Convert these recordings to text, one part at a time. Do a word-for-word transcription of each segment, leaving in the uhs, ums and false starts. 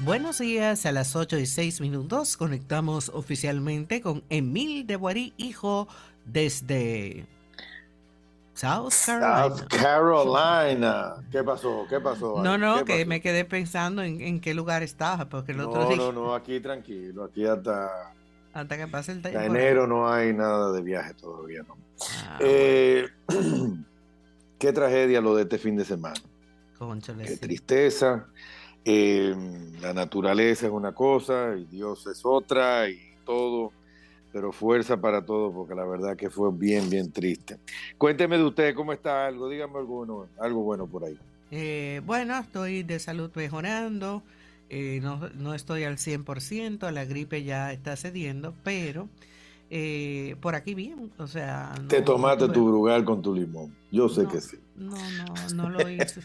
Buenos días, a las ocho y seis minutos conectamos oficialmente con Emil de Boirí, hijo, desde South South Carolina. Carolina. ¿Qué pasó? ¿Qué pasó No, ahí? no, ¿Qué que pasó? me quedé pensando en, en qué lugar estaba, porque el otro No, día, no, no, aquí tranquilo. Aquí hasta, hasta que pase el hasta temporal. enero no hay nada de viaje todavía, ¿no? Ah, bueno, Eh, qué tragedia lo de este fin de semana. cónchale, Qué sí. tristeza. Eh, la naturaleza es una cosa y Dios es otra y todo, pero fuerza para todo porque la verdad que fue bien, bien triste. Cuénteme de usted, ¿cómo está algo? Dígame alguno, algo bueno por ahí. Eh, bueno, estoy de salud mejorando, eh, no, no estoy al cien por ciento, la gripe ya está cediendo, pero eh, por aquí bien, o sea, Te no, no tomaste tuve. tu brugal con tu limón. Yo sé que No, sí. no, no, no lo hice.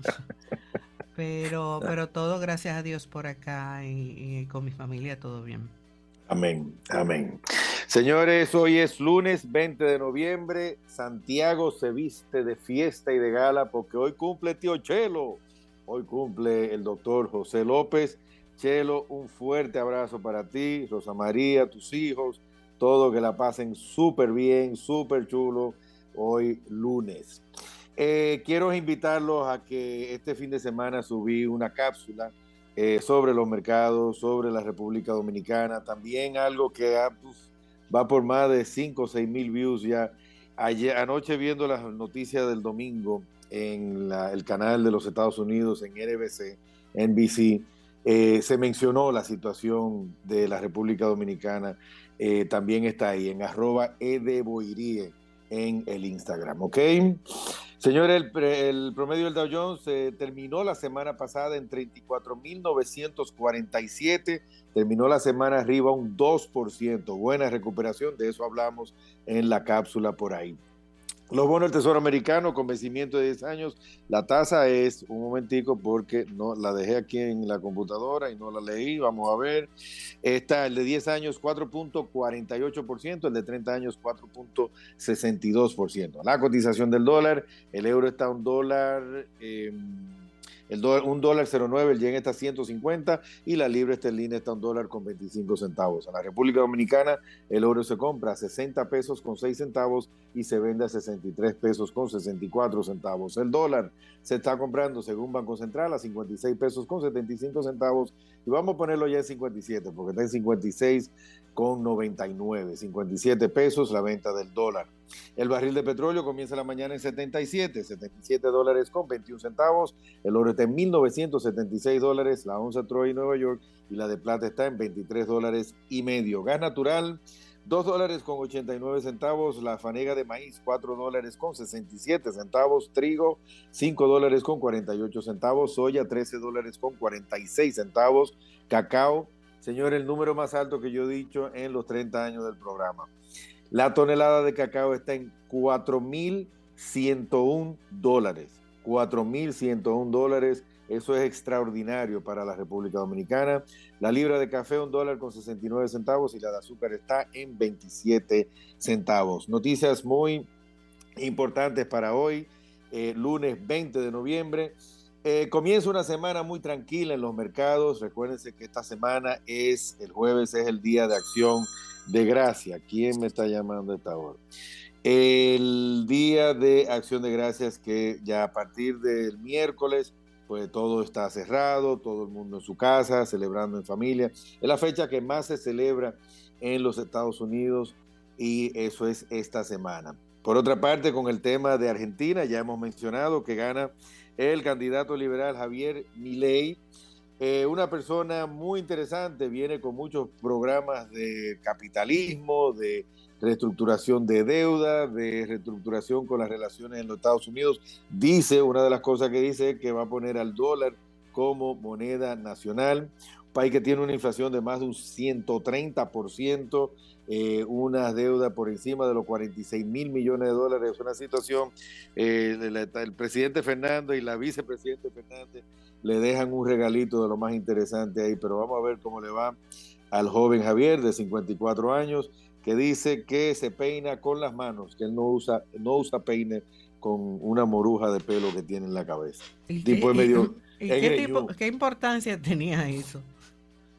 Pero, pero todo gracias a Dios por acá y, y con mi familia todo bien. Amén, amén. Señores, hoy es lunes veinte de noviembre. Santiago se viste de fiesta y de gala porque hoy cumple tío Chelo. Hoy cumple el doctor José López. Chelo, un fuerte abrazo para ti, Rosa María, tus hijos, todo que la pasen súper bien, súper chulo hoy lunes. Eh, quiero invitarlos a que este fin de semana subí una cápsula eh, sobre los mercados, sobre la República Dominicana, también algo que ah, pues, va por más de cinco o seis mil views ya. Ayer, anoche viendo las noticias del domingo en la, el canal de los Estados Unidos, en N B C, N B C, eh, se mencionó la situación de la República Dominicana, eh, también está ahí en arroba edeboirie en el Instagram, ¿ok? Señores, el, el, promedio del Dow Jones eh, terminó la semana pasada en treinta y cuatro mil novecientos cuarenta y siete, terminó la semana arriba un dos por ciento, buena recuperación, de eso hablamos en la cápsula por ahí. Los bonos del Tesoro Americano con vencimiento de diez años, la tasa es, un momentico porque no la dejé aquí en la computadora y no la leí, vamos a ver, está el de diez años cuatro punto cuarenta y ocho por ciento, el de treinta años cuatro punto sesenta y dos por ciento. La cotización del dólar, el euro está a un dólar... Eh, el dólar, un dólar cero nueve, el yen está a ciento cincuenta y la libra esterlina está a un dólar con veinticinco centavos. En la República Dominicana el euro se compra a sesenta pesos con seis centavos y se vende a sesenta y tres pesos con sesenta y cuatro centavos. El dólar se está comprando según Banco Central a cincuenta y seis pesos con setenta y cinco centavos y vamos a ponerlo ya en cincuenta y siete porque está en cincuenta y seis con noventa y nueve, cincuenta y siete pesos la venta del dólar. El barril de petróleo comienza la mañana en setenta y siete, setenta y siete dólares con veintiún centavos. El oro está en mil novecientos setenta y seis dólares, la onza Troy Nueva York y la de plata está en veintitrés dólares y medio. Gas natural, dos dólares con ochenta y nueve centavos. La fanega de maíz, cuatro dólares con sesenta y siete centavos. Trigo, cinco dólares con cuarenta y ocho centavos. Soya, trece dólares con cuarenta y seis centavos. Cacao, señor, el número más alto que yo he dicho en los treinta años del programa. La tonelada de cacao está en cuatro mil ciento uno dólares. cuatro mil ciento uno dólares. Eso es extraordinario para la República Dominicana. La libra de café, un dólar con sesenta y nueve centavos y la de azúcar está en veintisiete centavos. Noticias muy importantes para hoy, eh, lunes veinte de noviembre. Eh, comienza una semana muy tranquila en los mercados. Recuérdense que esta semana es, el jueves es el día de acción de gracia. ¿Quién me está llamando a esta hora? El día de acción de gracias que ya a partir del miércoles, pues todo está cerrado, todo el mundo en su casa, celebrando en familia. Es la fecha que más se celebra en los Estados Unidos y eso es esta semana. Por otra parte, con el tema de Argentina, ya hemos mencionado que gana el candidato liberal Javier Milei, eh, una persona muy interesante, viene con muchos programas de capitalismo, de reestructuración de deuda, de reestructuración con las relaciones en los Estados Unidos. Dice, una de las cosas que dice es que va a poner al dólar como moneda nacional, un país que tiene una inflación de más de un ciento treinta por ciento, eh, una deuda por encima de los cuarenta y seis mil millones de dólares, una situación, eh, el, el presidente Fernández y la vicepresidente Fernández le dejan un regalito de lo más interesante ahí, pero vamos a ver cómo le va al joven Javier de cincuenta y cuatro años, que dice que se peina con las manos, que él no usa, no usa peine con una moruja de pelo que tiene en la cabeza. ¿Y Tipo qué, es medio y, y qué tipo, engreñú. qué importancia tenía eso?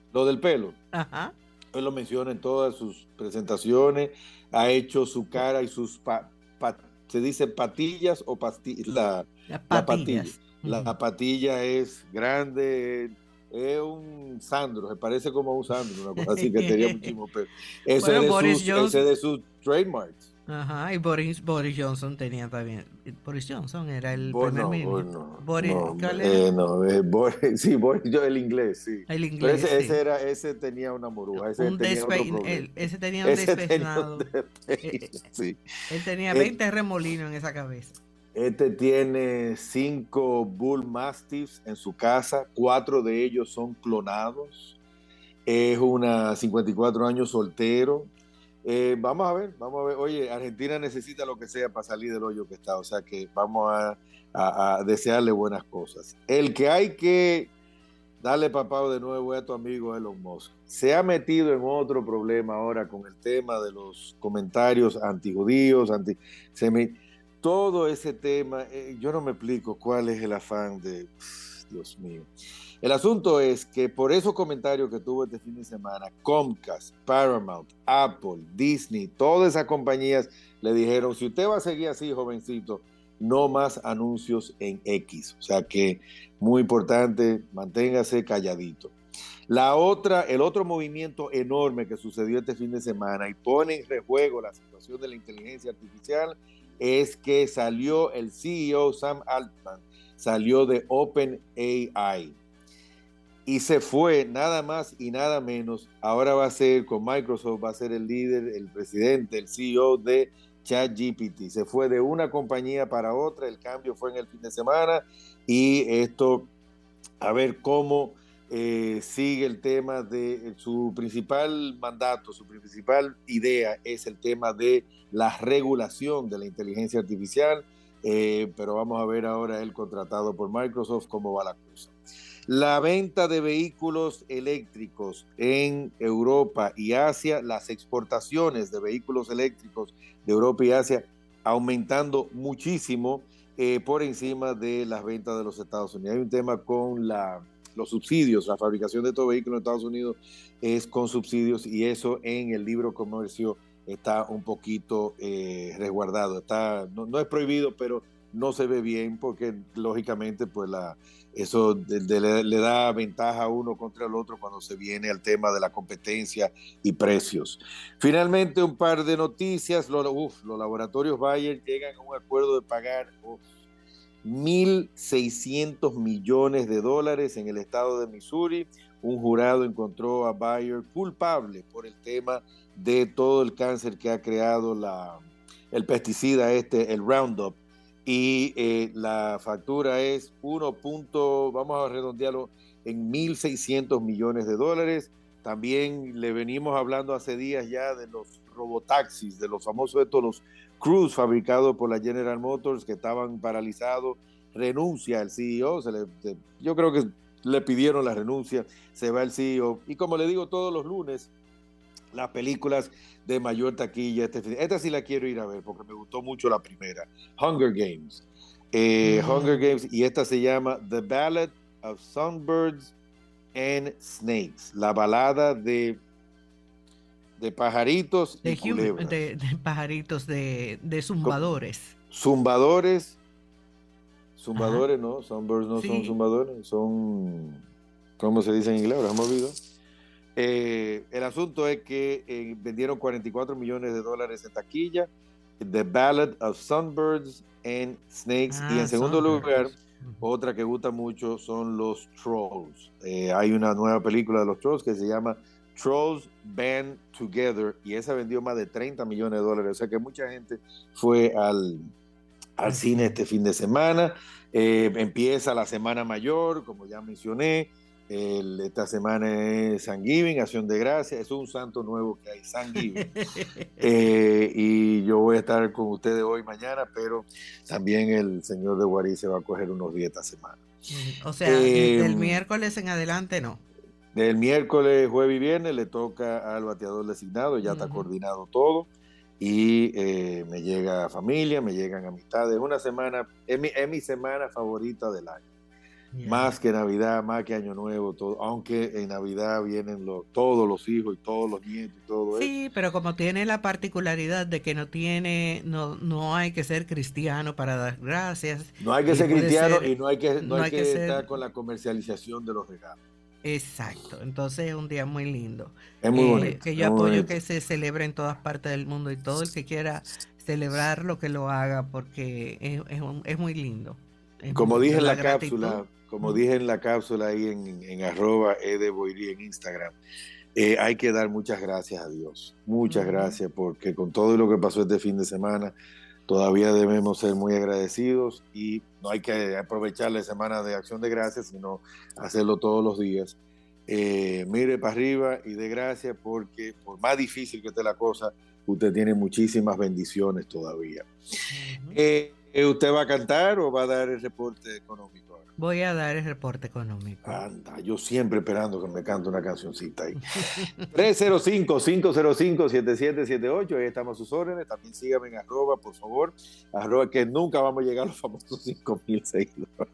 Lo del pelo. Ajá. Él lo menciona en todas sus presentaciones, ha hecho su cara y sus, pa, pa, se dice patillas o pastillas, la, Las la patilla. patillas. La Uh-huh. patilla es grande, es un Sandro, se parece como a un Sandro, una cosa así que tenía muchísimo pelo. Eso Bueno, es de Boris sus, ese Johnson. es de sus trademarks. Ajá, y Boris, Boris Johnson tenía también. Boris Johnson era el Bo, primer no, bo, ministro. no, Boris, no, ¿cuál era? eh, no, eh, Boris, sí, Boris, yo el inglés, sí. El Pero inglés, ese, ese sí. era, ese tenía una moruja, ese Un tenía otro despe problema. él, ese tenía un Ese tenía un despeinado. despeine, Eh, eh, sí. él tenía Et- veinte remolinos en esa cabeza. Este tiene cinco Bull Mastiffs en su casa, cuatro de ellos son clonados. Es una cincuenta y cuatro años soltero. Eh, vamos a ver, vamos a ver. Oye, Argentina necesita lo que sea para salir del hoyo que está, o sea que vamos a, a, a desearle buenas cosas. El que hay que darle papá de nuevo a tu amigo Elon Musk. Se ha metido en otro problema ahora con el tema de los comentarios antijudíos, anti, se me, todo ese tema, eh, yo no me explico cuál es el afán de, Dios mío. El asunto es que por esos comentarios que tuvo este fin de semana, Comcast, Paramount, Apple, Disney, todas esas compañías le dijeron, si usted va a seguir así, jovencito, no más anuncios en X. O sea que, muy importante, manténgase calladito. La otra, el otro movimiento enorme que sucedió este fin de semana y pone en rejuego la situación de la inteligencia artificial es que salió el C E O Sam Altman, salió de OpenAI y se fue nada más y nada menos. Ahora va a ser con Microsoft, va a ser el líder, el presidente, el C E O de ChatGPT. Se fue de una compañía para otra, el cambio fue en el fin de semana y esto, a ver cómo eh, sigue el tema de su principal mandato, su principal idea es el tema de la regulación de la inteligencia artificial, eh, pero vamos a ver ahora el contratado por Microsoft cómo va la cosa. La venta de vehículos eléctricos en Europa y Asia, las exportaciones de vehículos eléctricos de Europa y Asia aumentando muchísimo eh, por encima de las ventas de los Estados Unidos. Hay un tema con la, los subsidios, la fabricación de estos vehículos en Estados Unidos es con subsidios y eso en el libro comercio está un poquito eh, resguardado. Está, no, no es prohibido, pero no se ve bien porque lógicamente pues la, eso de, de, le da ventaja a uno contra el otro cuando se viene al tema de la competencia y precios. Finalmente un par de noticias, los, uf, los laboratorios Bayer llegan a un acuerdo de pagar uf, mil seiscientos millones de dólares en el estado de Missouri. Un jurado encontró a Bayer culpable por el tema de todo el cáncer que ha creado la, el pesticida este, el Roundup, y eh, la factura es uno. Vamos a redondearlo en mil seiscientos millones de dólares. También le venimos hablando hace días ya de los robotaxis, de los famosos estos, los Cruise fabricados por la General Motors que estaban paralizados. Renuncia el C E O, se le, se, yo creo que le pidieron la renuncia, se va el C E O. Y como le digo todos los lunes, las películas de mayor taquilla. Este, esta sí la quiero ir a ver porque me gustó mucho la primera. Hunger Games. Eh, mm. Hunger Games, y esta se llama The Ballad of Songbirds and Snakes. La balada de, de pajaritos de y culebras. De, de pajaritos, de, de zumbadores. Zumbadores. Zumbadores, Ajá. no. Songbirds no sí. son zumbadores. Son, ¿cómo se dice en inglés? Ahora me olvidó. Eh, el asunto es que eh, vendieron cuarenta y cuatro millones de dólares en taquilla, The Ballad of Songbirds and Snakes, ah, y en segundo Songbirds. lugar, otra que gusta mucho son los Trolls. Eh, hay una nueva película de los Trolls que se llama Trolls Band Together y esa vendió más de treinta millones de dólares, o sea que mucha gente fue al, al cine este fin de semana. Eh, empieza la Semana Mayor, como ya mencioné. El, esta semana es Thanksgiving, Acción de Gracia, es un santo nuevo que hay, Thanksgiving. eh, y yo voy a estar con ustedes hoy, mañana, pero también el señor de Guarí se va a coger unos días esta semana. O sea, eh, del miércoles en adelante no. Del miércoles, jueves y viernes le toca al bateador designado, ya uh-huh. está coordinado todo. Y eh, me llega familia, me llegan amistades. Una semana, es mi, es mi semana favorita del año. Yeah. Más que Navidad, más que Año Nuevo, todo, aunque en Navidad vienen los, todos los hijos y todos los nietos y todo eso. Sí, pero como tiene la particularidad de que no tiene, no, no hay que ser cristiano para dar gracias. No hay que ser cristiano ser, y no hay que, no, no hay, hay que, que estar ser... con la comercialización de los regalos. Exacto, entonces es un día muy lindo. Es muy bonito. Eh, que yo apoyo bonito. Que se celebre en todas partes del mundo y todo el que quiera celebrarlo que lo haga porque es, es, un, es muy lindo. Es como muy dije lindo. en la, la cápsula, como mm. dije en la cápsula ahí en, en, en arroba edeboirí en Instagram, eh, hay que dar muchas gracias a Dios, muchas mm. gracias, porque con todo lo que pasó este fin de semana, todavía debemos ser muy agradecidos y no hay que aprovechar la semana de acción de gracias, sino hacerlo todos los días. Eh, mire para arriba y dé gracias porque por más difícil que esté la cosa, usted tiene muchísimas bendiciones todavía. Uh-huh. eh, ¿Usted va a cantar o va a dar el reporte económico ahora? Voy a dar el reporte económico. Anda, yo siempre esperando que me cante una cancioncita ahí. tres cero cinco, cinco cero cinco, siete siete siete ocho, ahí estamos a sus órdenes. También síganme en arroba, por favor. Arroba que nunca vamos a llegar a los famosos cinco mil seguidores.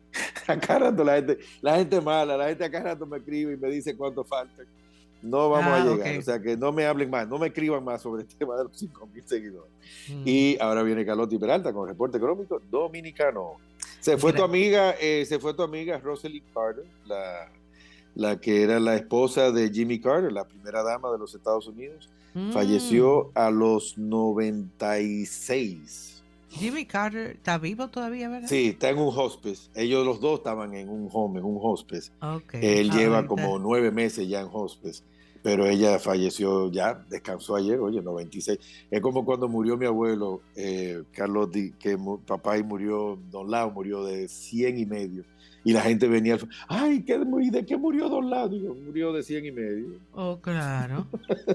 Acá rato la gente, la gente mala, la gente acá rato me escribe y me dice cuánto falta. No vamos ah, a llegar, okay. O sea que no me hablen más, no me escriban más sobre el tema de los cinco mil seguidores. Mm. Y ahora viene Carlotti Peralta con el reporte económico dominicano. Se fue Mira. tu amiga, eh, se fue tu amiga Rosalynn Carter, la, la que era la esposa de Jimmy Carter, la primera dama de los Estados Unidos. Mm. Falleció a los noventa y seis. Jimmy Carter está vivo todavía, ¿verdad? Sí, está en un hospice. Ellos los dos estaban en un home, en un hospice. Okay. Él ah, lleva ahorita. como nueve meses ya en hospice, pero ella falleció ya, descansó ayer, oye, noventa y seis. Es como cuando murió mi abuelo, eh, Carlos, que papá y murió, Don Lao murió de cien y medio. Y la gente venía, ay, ¿qué, ¿de qué murió Don Lao? Digo, murió de cien y medio. Oh, claro.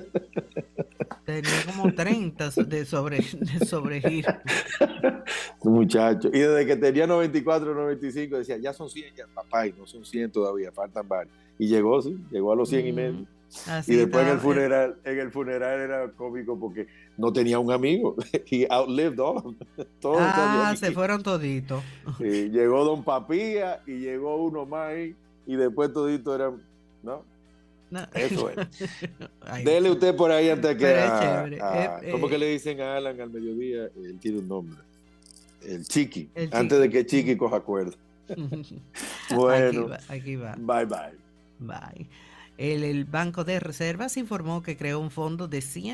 Tenía como treinta de, sobre, de sobregiro. Muchacho. Y desde que tenía noventa y cuatro, noventa y cinco, decía, ya son cien, ya, papá, y no son cien todavía, faltan varios. Y llegó, sí, llegó a los cien mm, y medio. Así y después está, en el funeral, eh. en el funeral era cómico porque no tenía un amigo. He outlived all. Todos ah, se fueron toditos. Sí, llegó Don Papía y llegó uno más ahí, y después toditos eran, ¿no? No. Eso es. Ay, dele usted por ahí antes que a, a, eh, ¿cómo eh, que le dicen a Alan al mediodía? Él tiene un nombre. El Chiqui. El antes chiqui. de que Chiqui coja cuerda. Bueno. Aquí va, aquí va. Bye bye. Bye. El, el Banco de Reservas informó que creó un fondo de cien